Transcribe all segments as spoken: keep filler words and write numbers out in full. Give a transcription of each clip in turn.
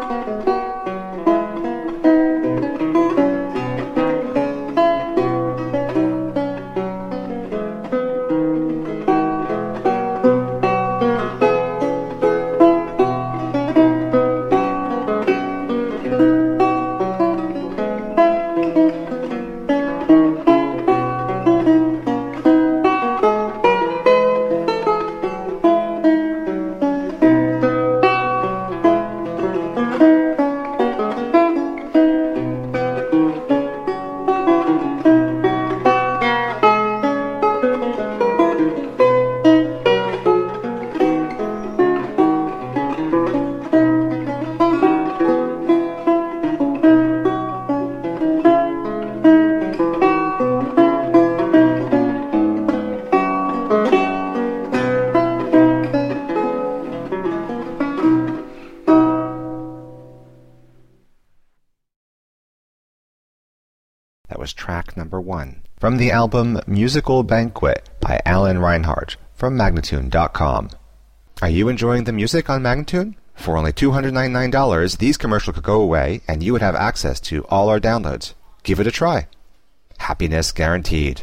That was track number one from the album Musical Banquet by Alan Reinhardt from Magnatune dot com. Are you enjoying the music on Magnatune? For only two hundred ninety-nine dollars, these commercials could go away and you would have access to all our downloads. Give it a try. Happiness guaranteed.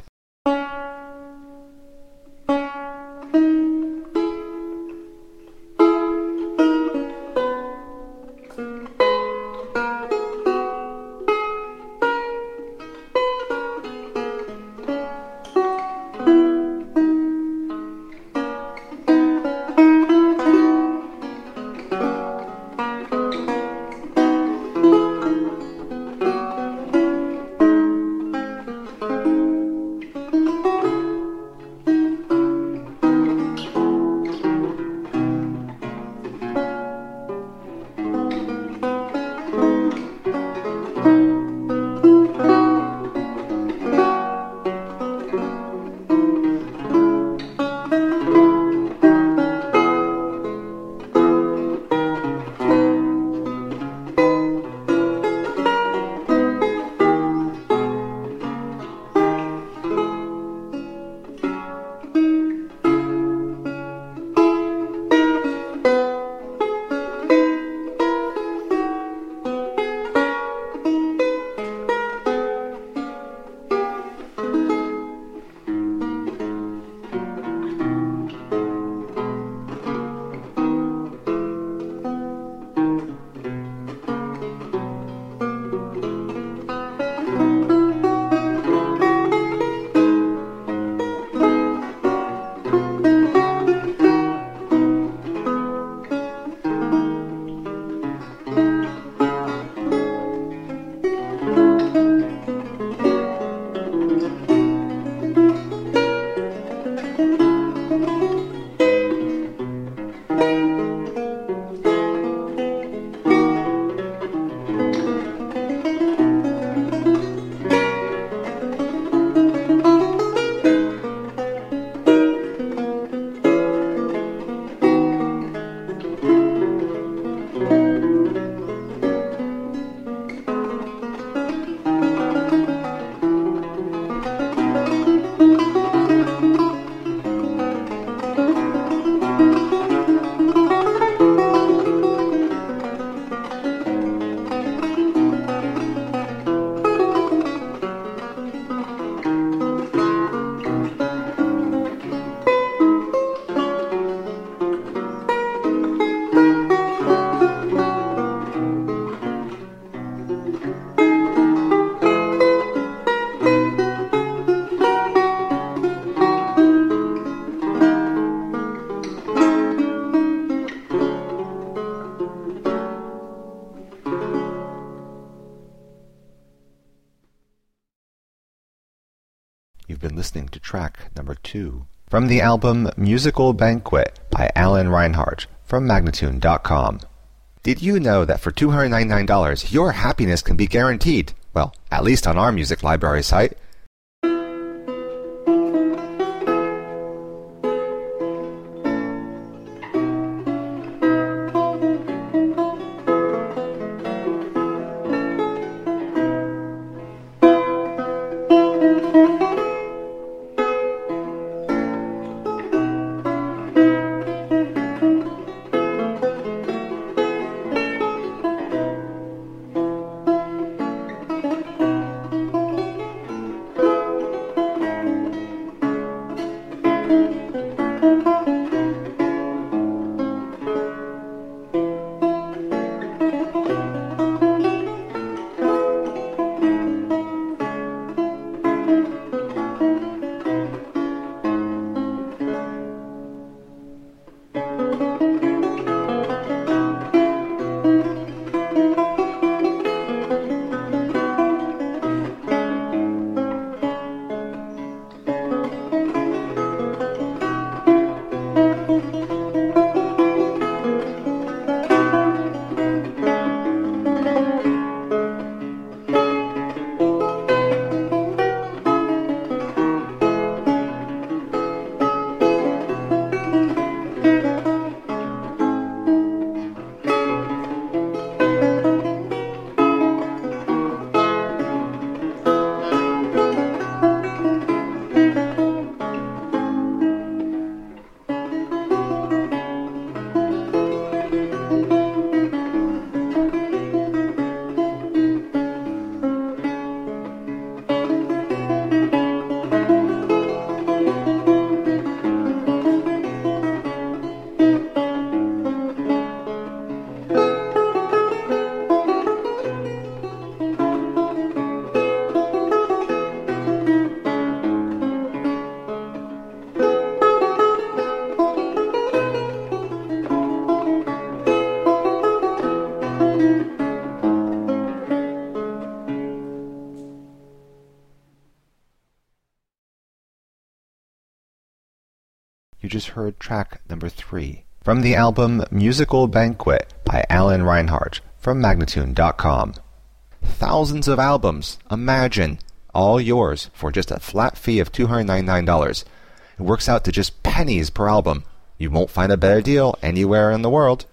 You've been listening to track number two from the album Musical Banquet by Alan Reinhardt from Magnatune dot com. Did you know that for two hundred ninety-nine dollars your happiness can be guaranteed? Well, at least on our music library site. just heard track number three from the album Musical Banquet by Alan Reinhart from Magnatune dot com. Thousands of albums, imagine, all yours for just a flat fee of two hundred ninety-nine dollars. It works out to just pennies per album. You won't find a better deal anywhere in the world.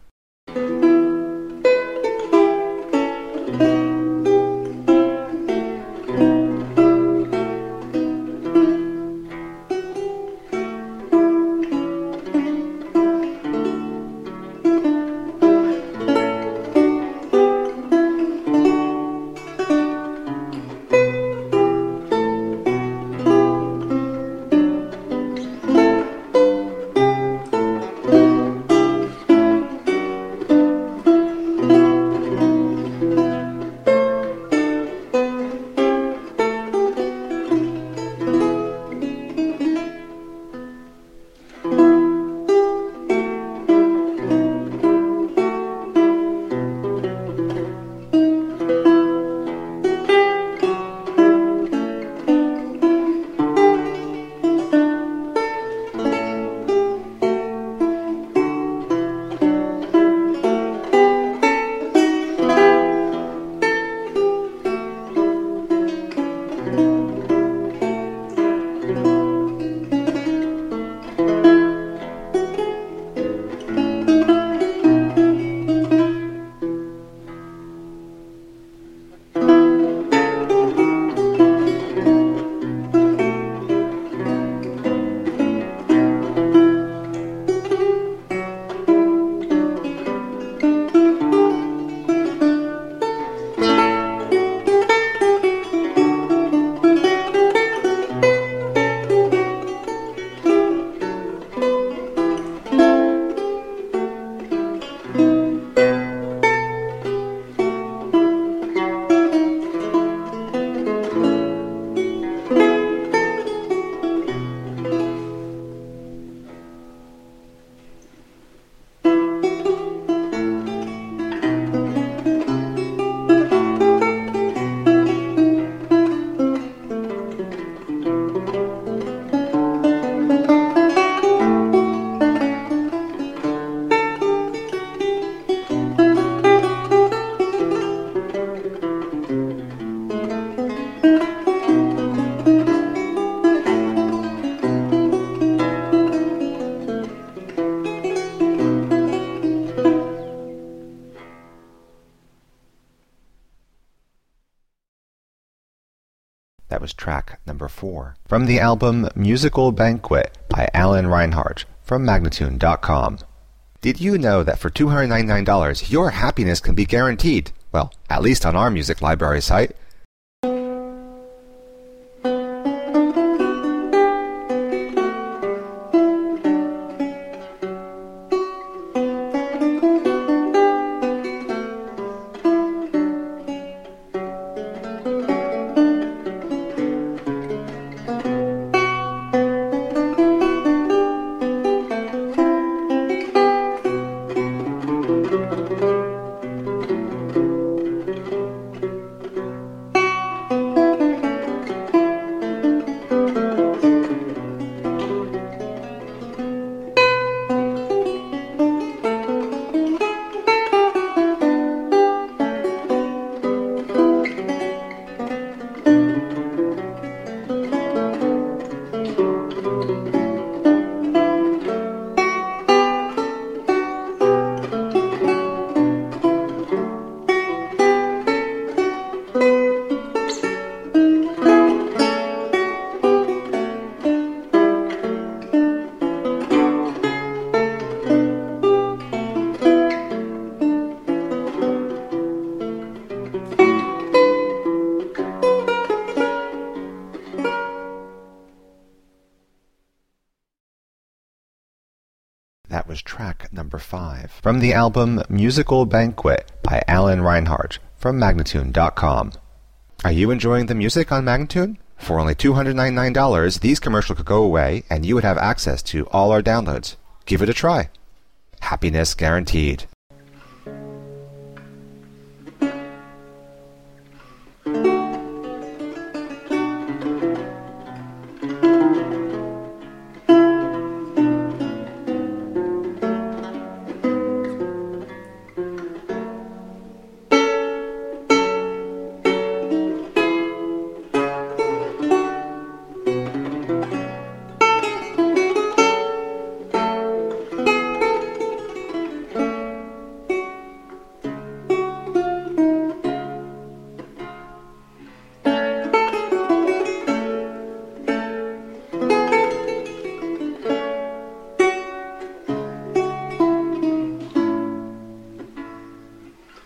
That was track number four from the album Musical Banquet by Alan Reinhart from Magnatune dot com. Did you know that for two hundred ninety-nine dollars your happiness can be guaranteed? Well, at least on our music library site. That was track number five from the album Musical Banquet by Alan Reinhart from Magnatune dot com. Are you enjoying the music on Magnatune? For only two hundred ninety-nine dollars, these commercials could go away and you would have access to all our downloads. Give it a try. Happiness guaranteed.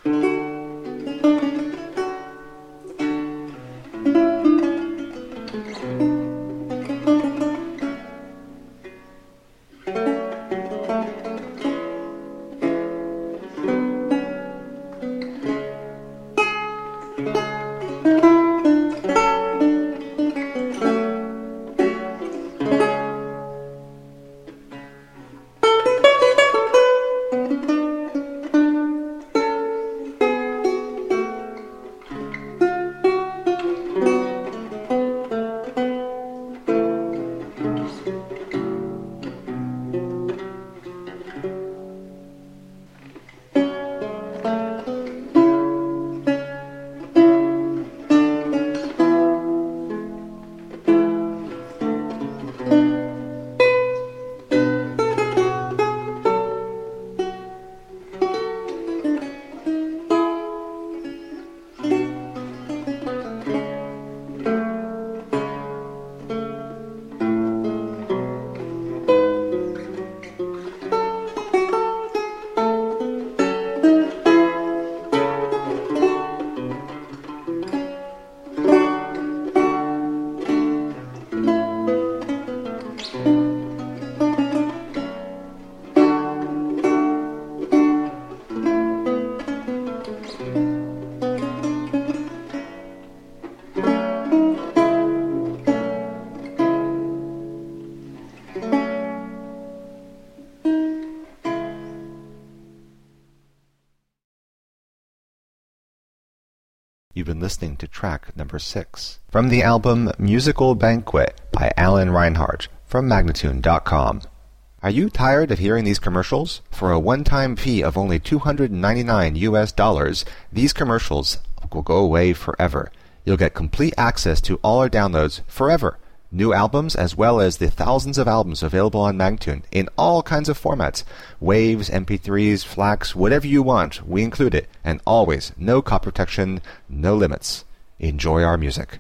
You've been listening to track number six from the album Musical Banquet by Alan Reinhardt from Magnatune dot com. Are you tired of hearing these commercials? For a one-time fee of only two hundred ninety-nine U S dollars, these commercials will go away forever. You'll get complete access to all our downloads forever. New albums as well as the thousands of albums available on Magnatune in all kinds of formats. Waves, M P threes, FLACs, whatever you want, we include it. And always, no copy protection, no limits. Enjoy our music.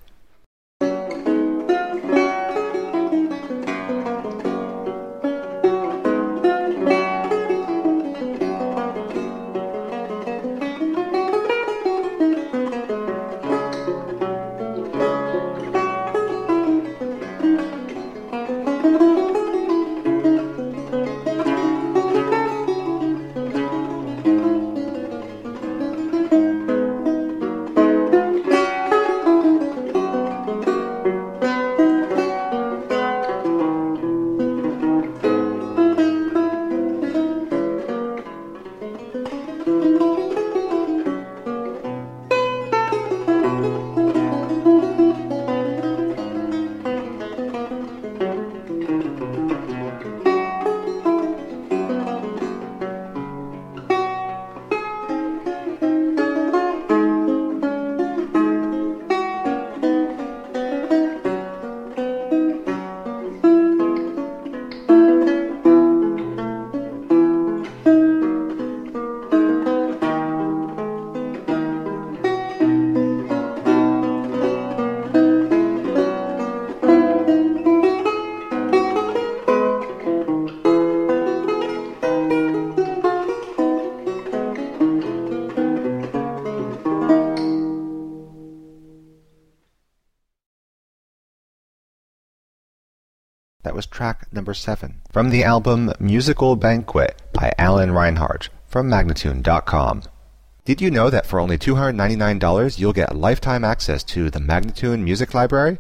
That was track number seven from the album Musical Banquet by Alan Reinhardt from Magnatune dot com. Did you know that for only two hundred ninety-nine dollars you'll get lifetime access to the Magnatune Music Library?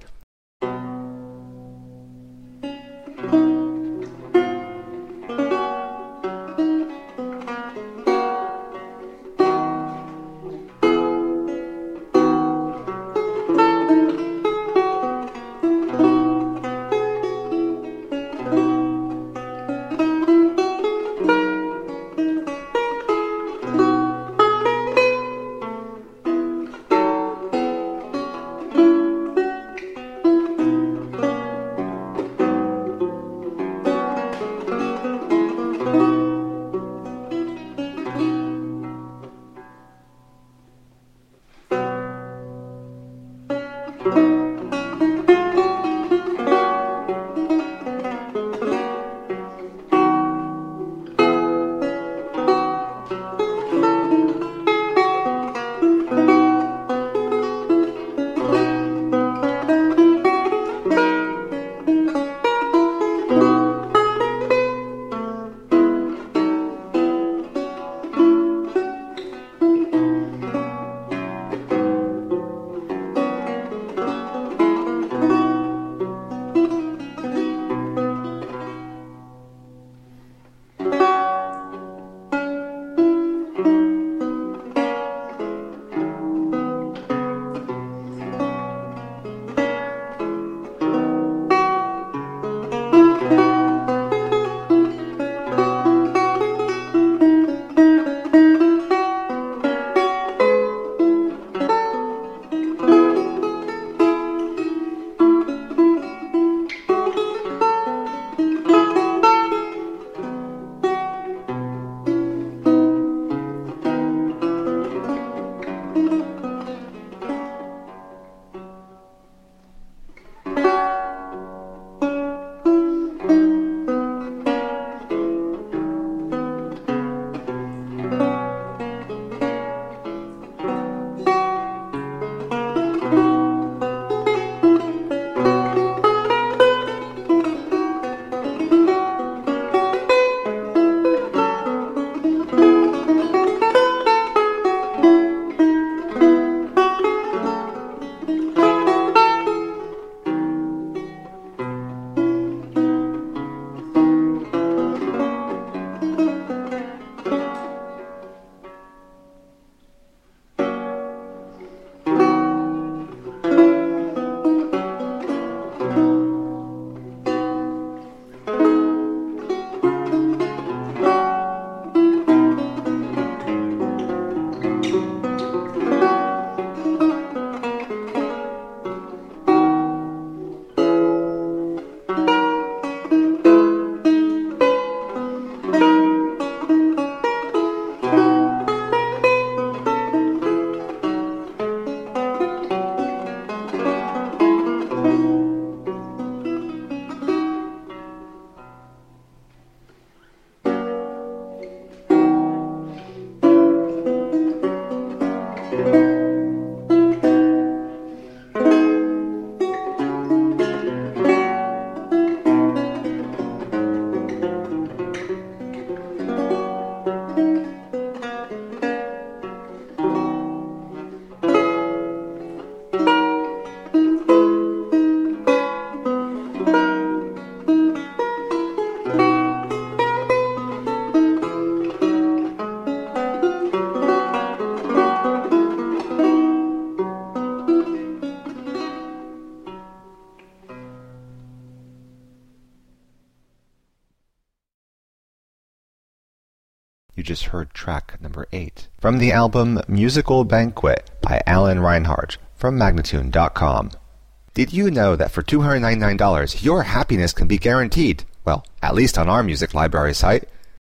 You just heard track number eight from the album Musical Banquet by Alan Reinhart from Magnatune dot com. Did you know that for two hundred ninety-nine dollars your happiness can be guaranteed? Well, at least on our music library site.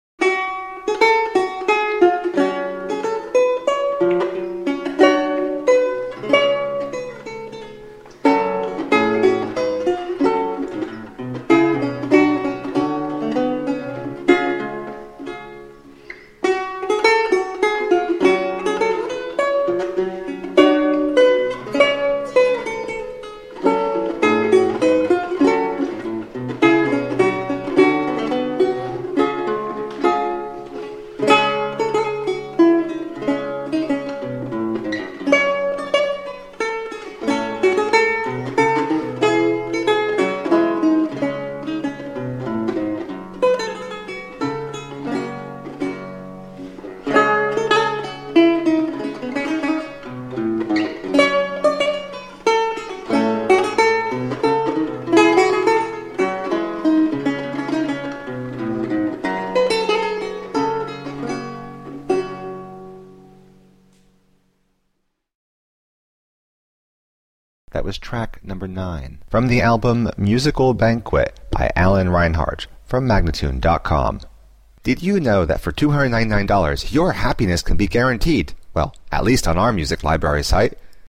That was track number nine from the album Musical Banquet by Alan Reinhart from Magnatune dot com. Did you know that for two hundred ninety-nine dollars your happiness can be guaranteed? Well, at least on our music library site.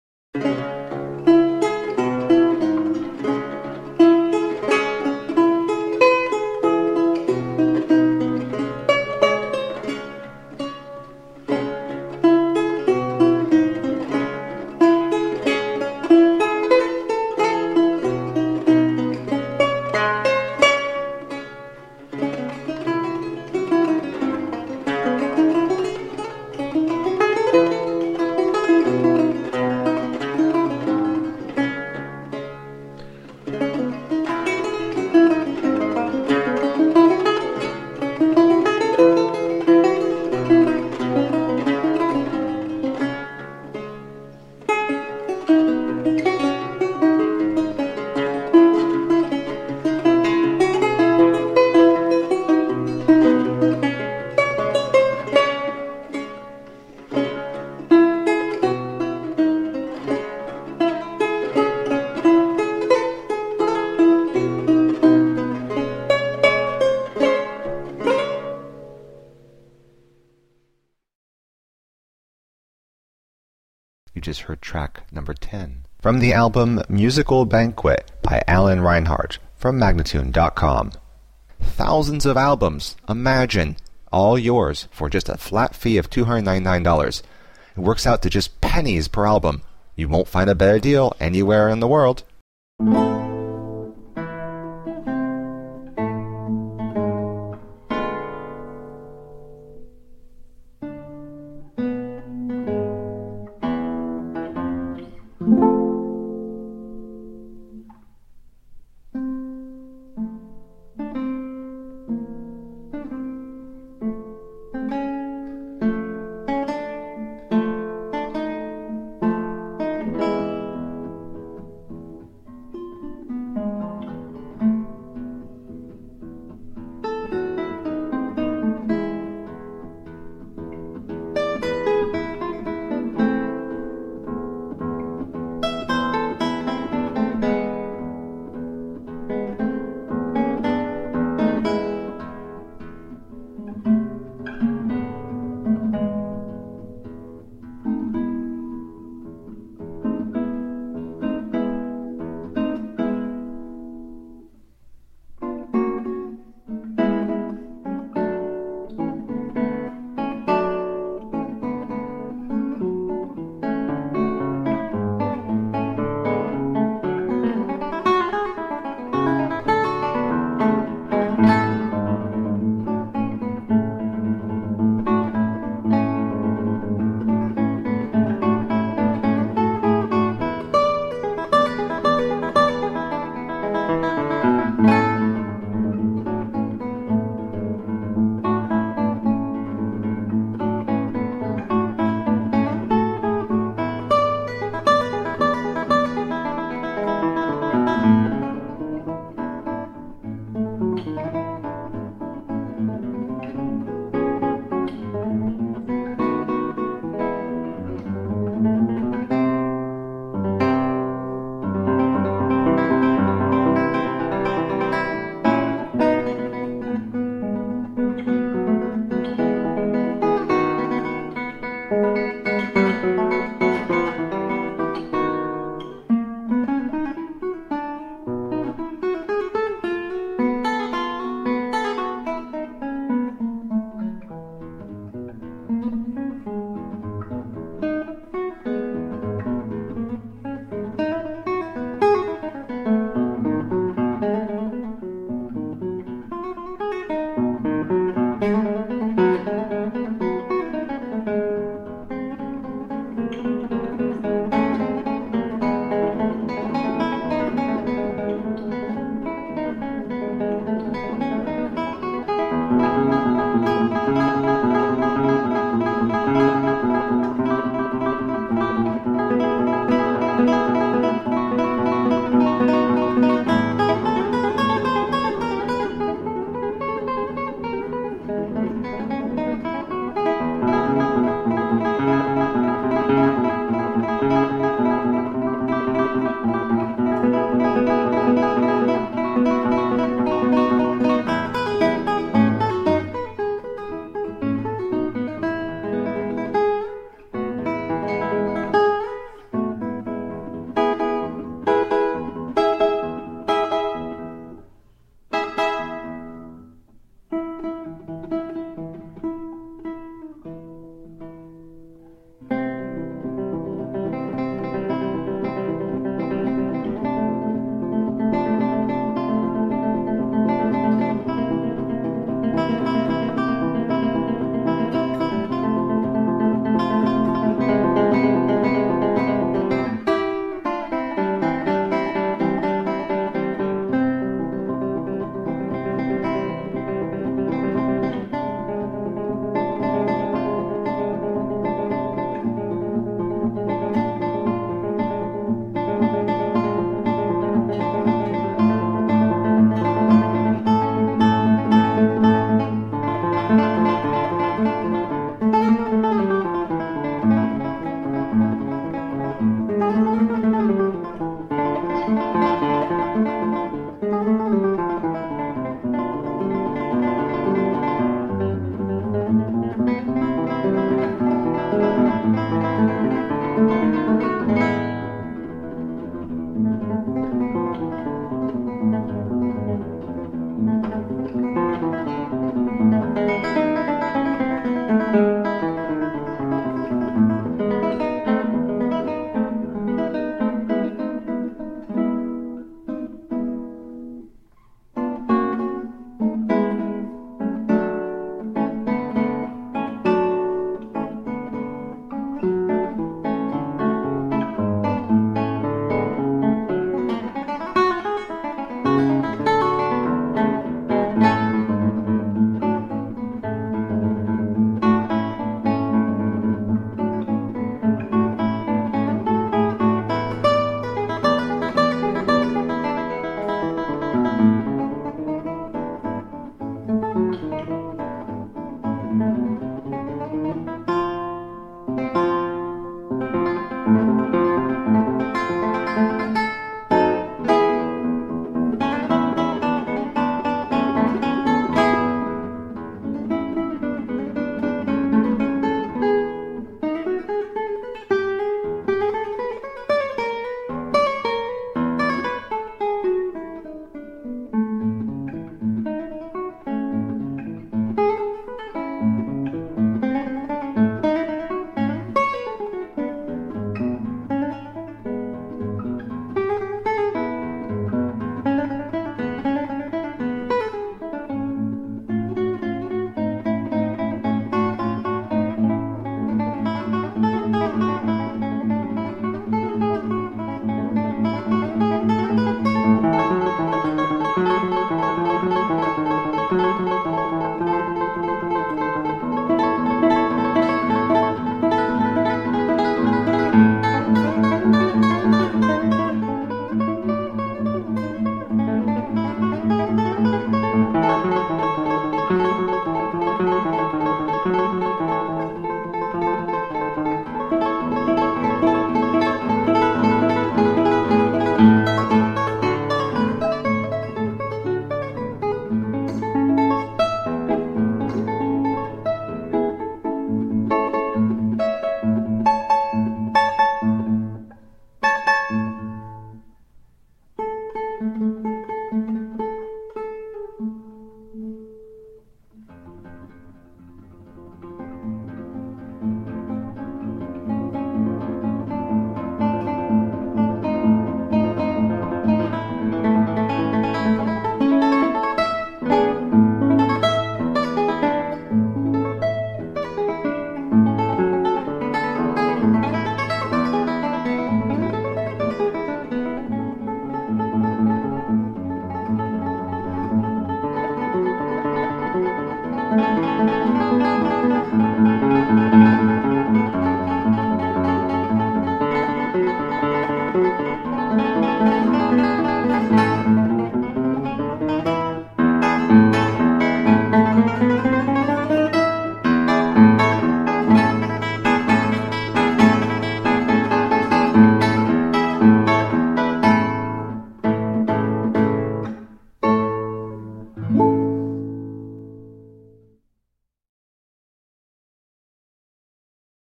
You just heard track number ten from the album Musical Banquet by Alan Reinhart from Magnatune dot com. Thousands of albums, imagine, all yours for just a flat fee of two hundred ninety-nine dollars. It works out to just pennies per album. You won't find a better deal anywhere in the world.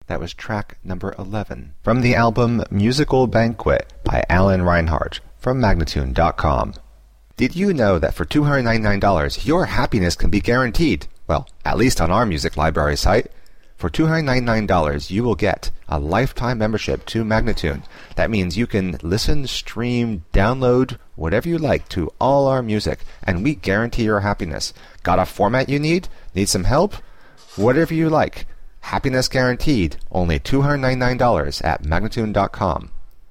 That was track number eleven from the album Musical Banquet by Alan Reinhart from Magnatune dot com. Did you know that for two hundred ninety-nine dollars your happiness can be guaranteed? Well, at least on our music library site. For two hundred ninety-nine dollars you will get a lifetime membership to Magnatune. That means you can listen, stream, download, whatever you like to all our music, and we guarantee your happiness. Got a format you need? Need some help? Whatever you like. Happiness guaranteed. Only two hundred ninety-nine dollars at Magnatune dot com.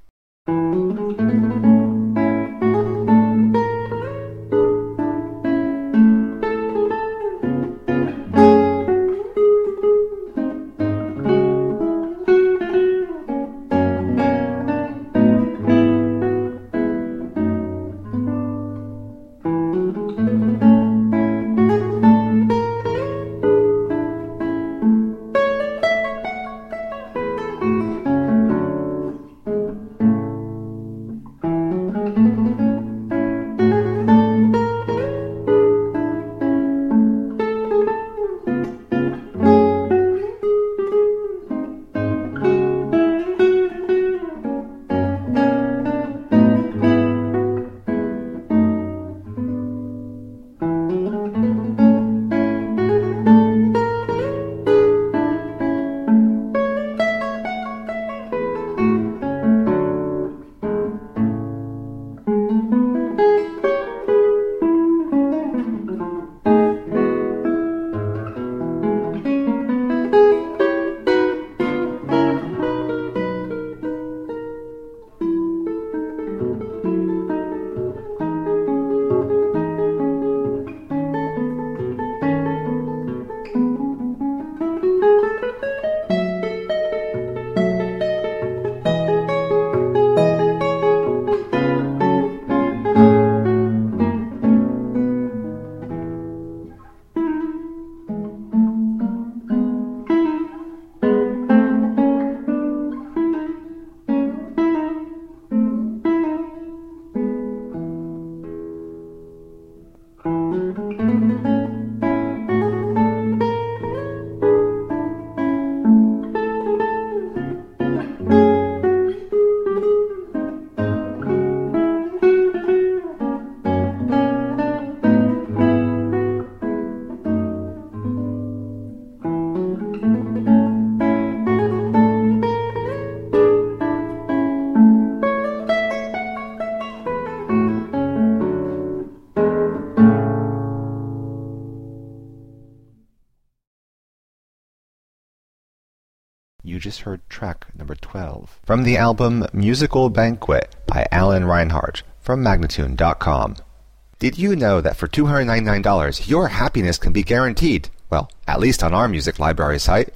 You just heard track number twelve from the album Musical Banquet by Alan Reinhart from Magnatune dot com. Did you know that for two hundred ninety-nine dollars your happiness can be guaranteed? Well, at least on our music library site.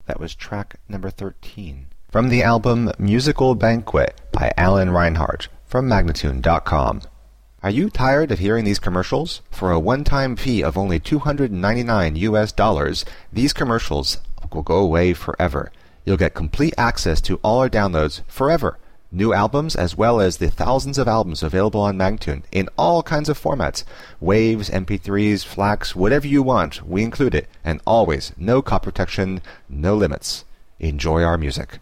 That was track number thirteen. From the album Musical Banquet by Alan Reinhart from Magnatune dot com. Are you tired of hearing these commercials? For a one-time fee of only two hundred ninety-nine U S dollars, these commercials will go away forever. You'll get complete access to all our downloads forever. New albums as well as the thousands of albums available on Magnatune in all kinds of formats. Waves, M P threes, FLACs, whatever you want, we include it. And always, no copy protection, no limits. Enjoy our music.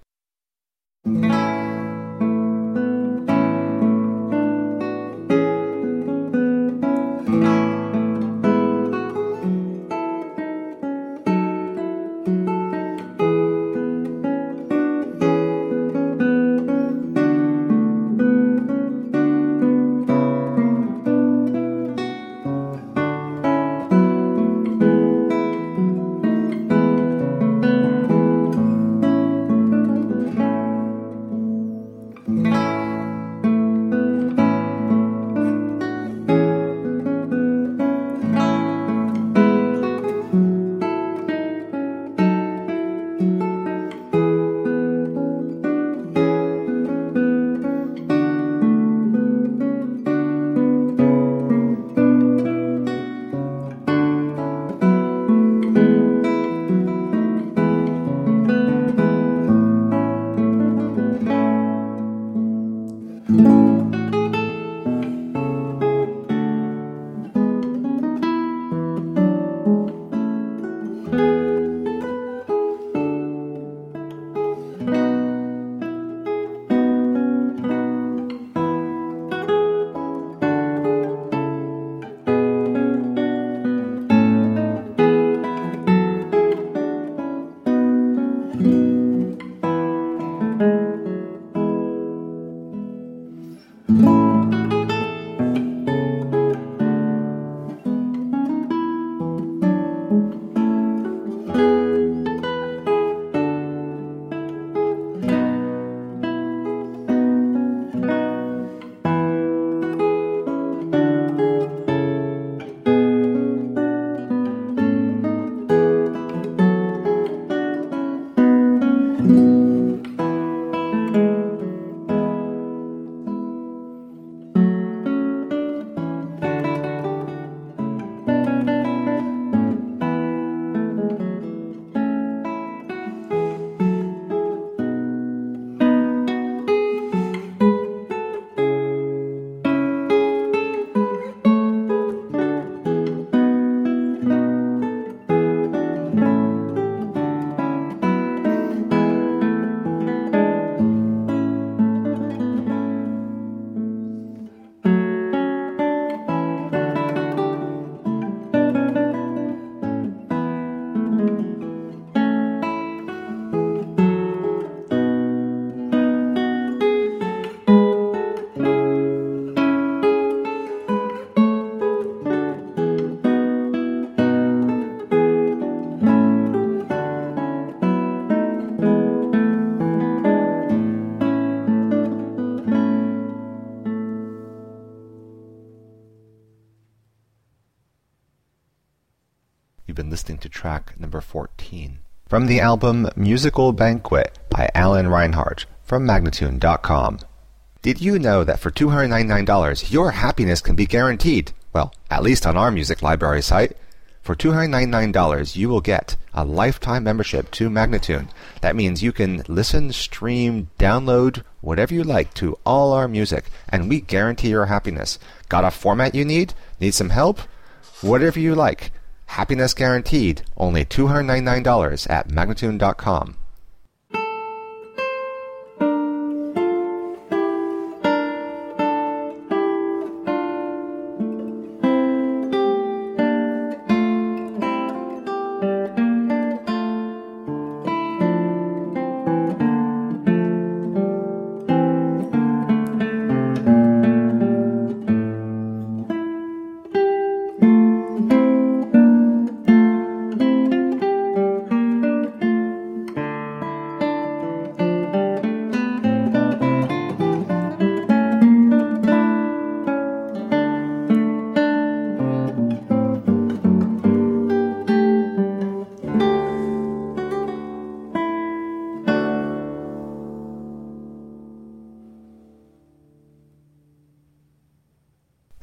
You've been listening to track number fourteen. From the album Musical Banquet by Alan Reinhart from Magnatune dot com. Did you know that for two hundred ninety-nine dollars your happiness can be guaranteed? Well, at least on our music library site. For two hundred ninety-nine dollars you will get a lifetime membership to Magnatune. That means you can listen, stream, download, whatever you like to all our music, and we guarantee your happiness. Got a format you need? Need some help? Whatever you like. Happiness guaranteed. Only two hundred ninety-nine dollars at Magnatune dot com.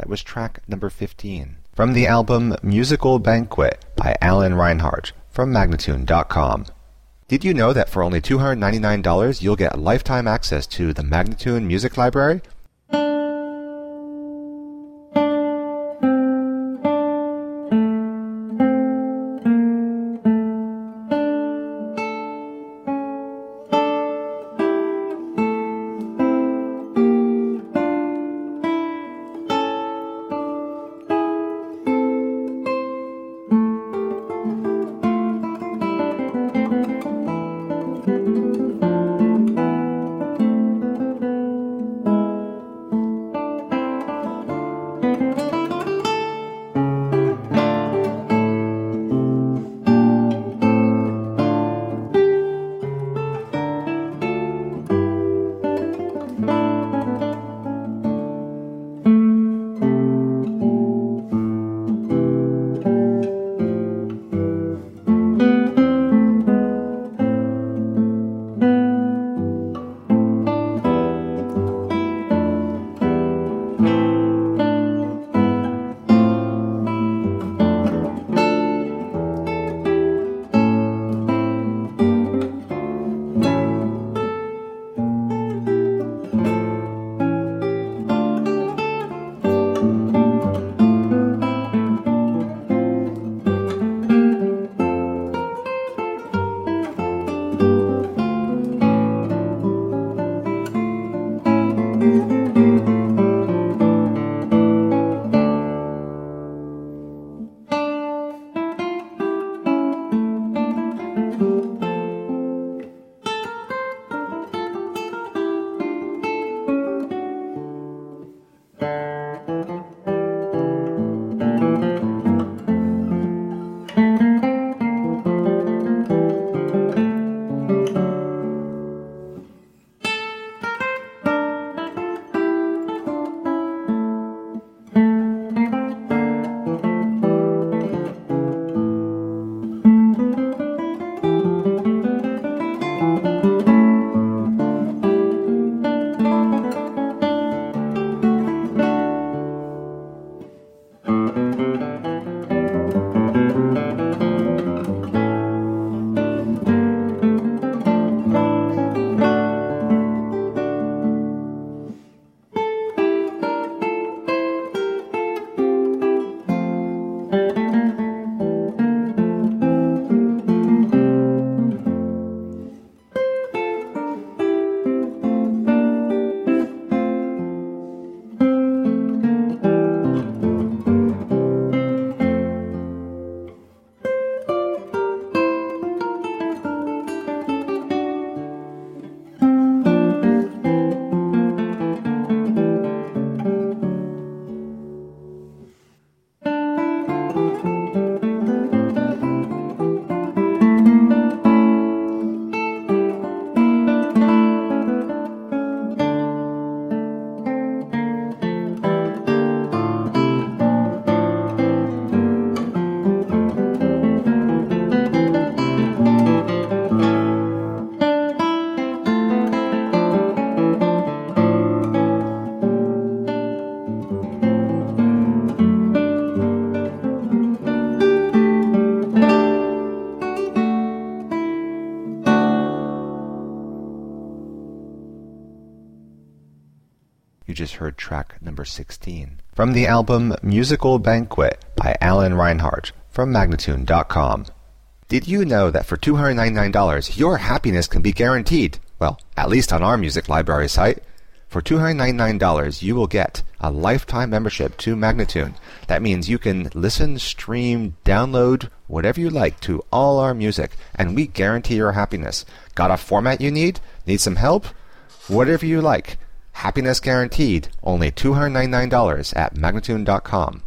That was track number fifteen. From the album Musical Banquet by Alan Reinhart from Magnatune dot com. Did you know that for only two hundred ninety-nine dollars you'll get lifetime access to the Magnatune Music Library? You just heard track number sixteen. From the album Musical Banquet by Alan Reinhart from Magnatune dot com. Did you know that for two hundred ninety-nine dollars your happiness can be guaranteed? Well, at least on our music library site. For two hundred ninety-nine dollars you will get a lifetime membership to Magnatune. That means you can listen, stream, download, whatever you like to all our music, and we guarantee your happiness. Got a format you need? Need some help? Whatever you like. Happiness guaranteed. Only two hundred ninety-nine dollars at Magnatune dot com.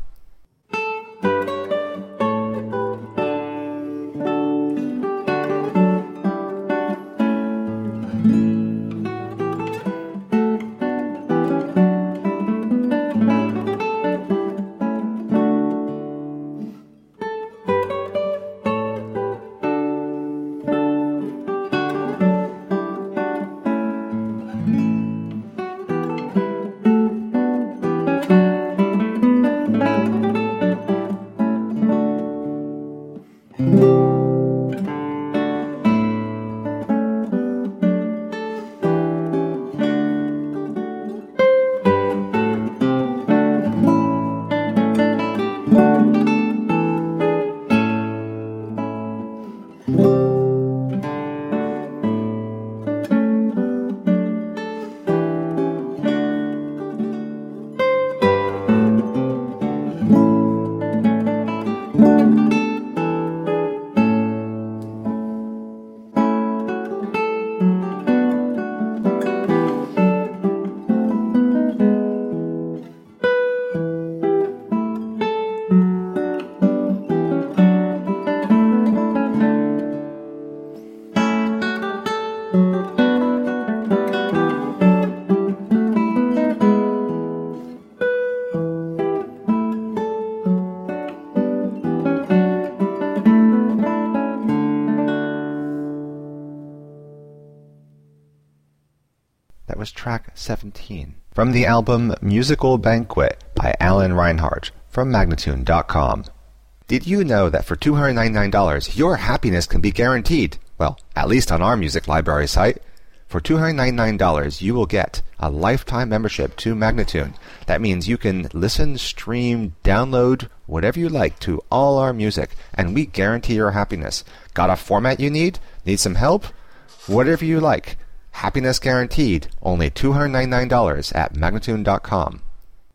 track seventeen. From the album Musical Banquet by Alan Reinhart from Magnatune dot com. Did you know that for two hundred ninety-nine dollars your happiness can be guaranteed? Well, at least on our music library site. For two hundred ninety-nine dollars you will get a lifetime membership to Magnatune. That means you can listen, stream, download, whatever you like to all our music, and we guarantee your happiness. Got a format you need? Need some help? Whatever you like. Happiness guaranteed. Only two hundred ninety-nine dollars at Magnatune dot com.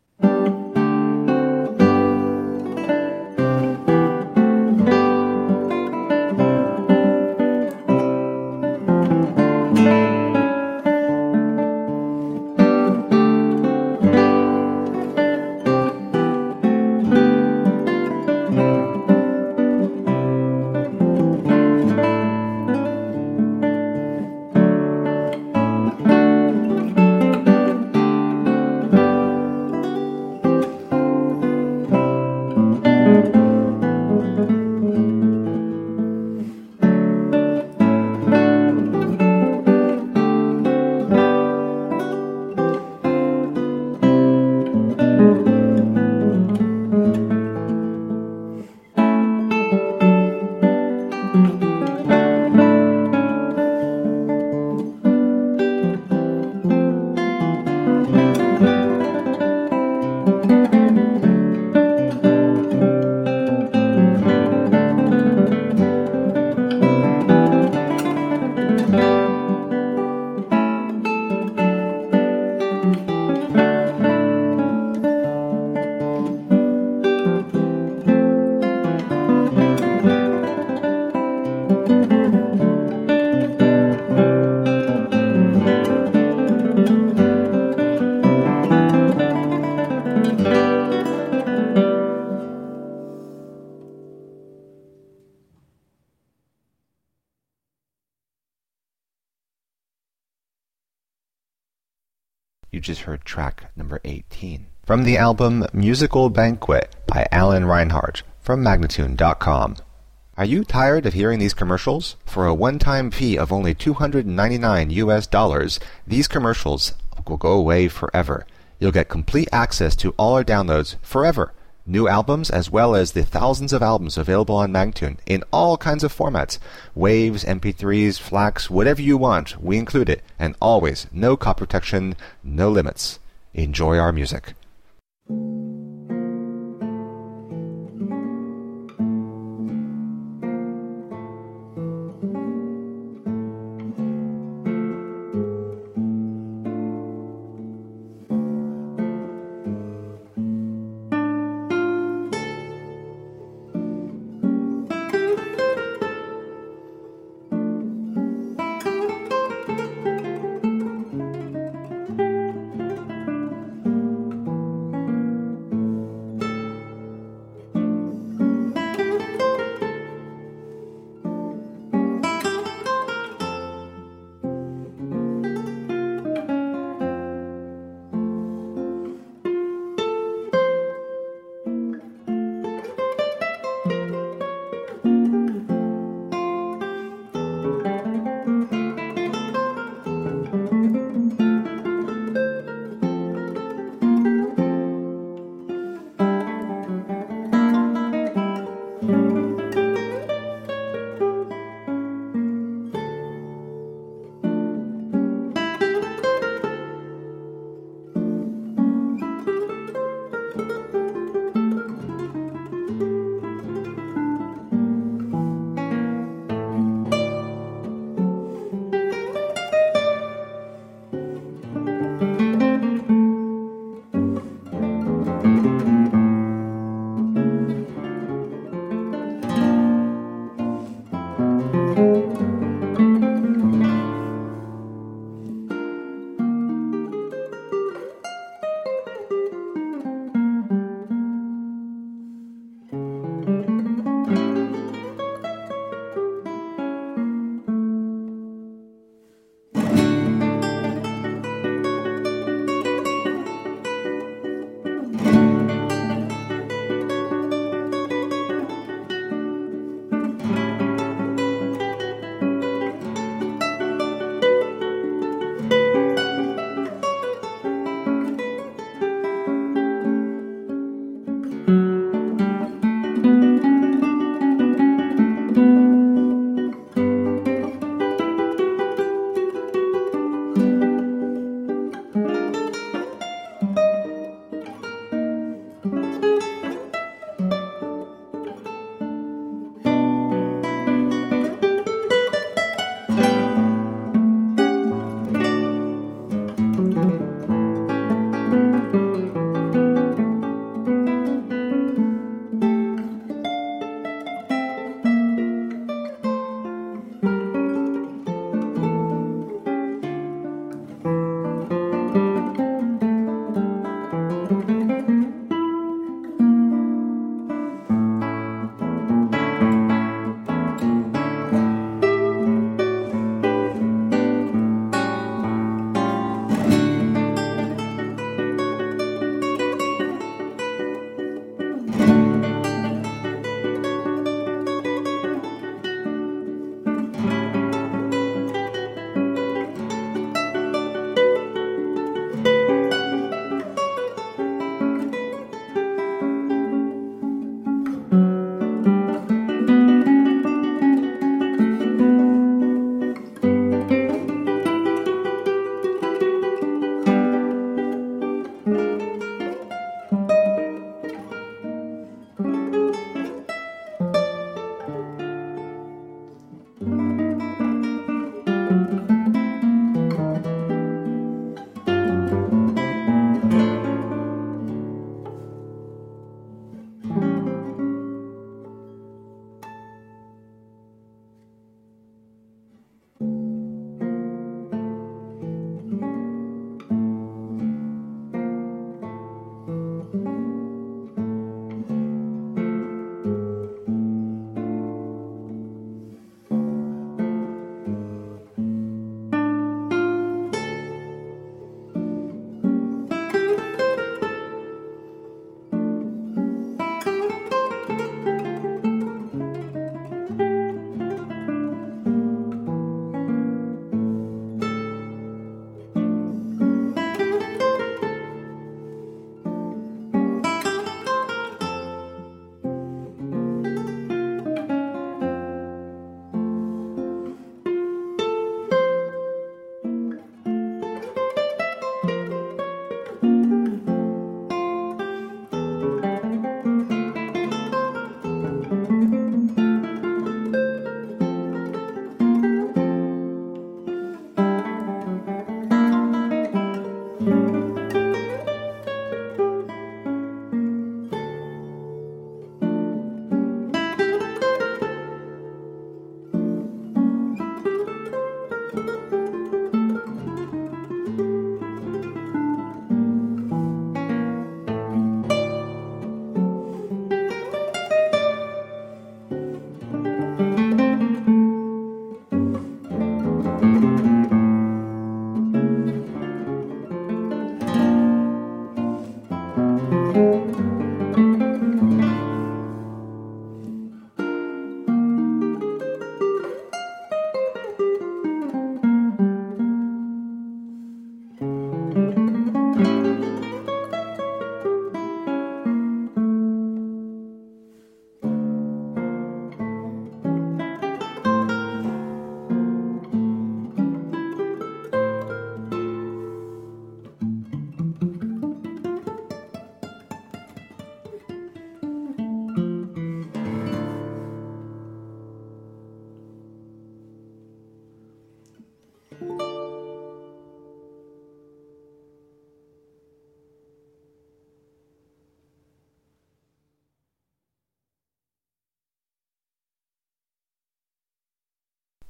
You just heard track number eighteen. From the album Musical Banquet by Alan Reinhart from Magnatune dot com. Are you tired of hearing these commercials? For a one-time fee of only two hundred ninety-nine U S dollars, these commercials will go away forever. You'll get complete access to all our downloads forever. New albums as well as the thousands of albums available on Magnatune in all kinds of formats. Waves, M P threes, FLACs, whatever you want, we include it. And always, no copy protection, no limits. Enjoy our music.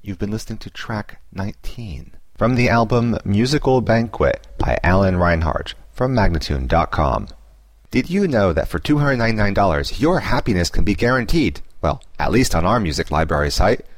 You've been listening to track nineteen from the album Musical Banquet by Alan Reinhart from Magnatune dot com. Did you know that for two hundred ninety-nine dollars your happiness can be guaranteed? Well, at least on our music library site.